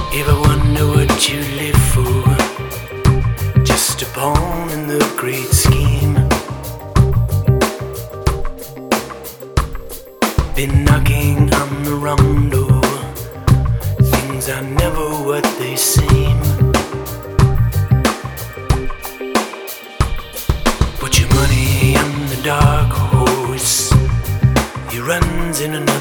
Ever wonder what you live for? Just a pawn in the great scheme. Been knocking on the wrong door. Things are never what they seem. Put your money on the dark horse. He runs in another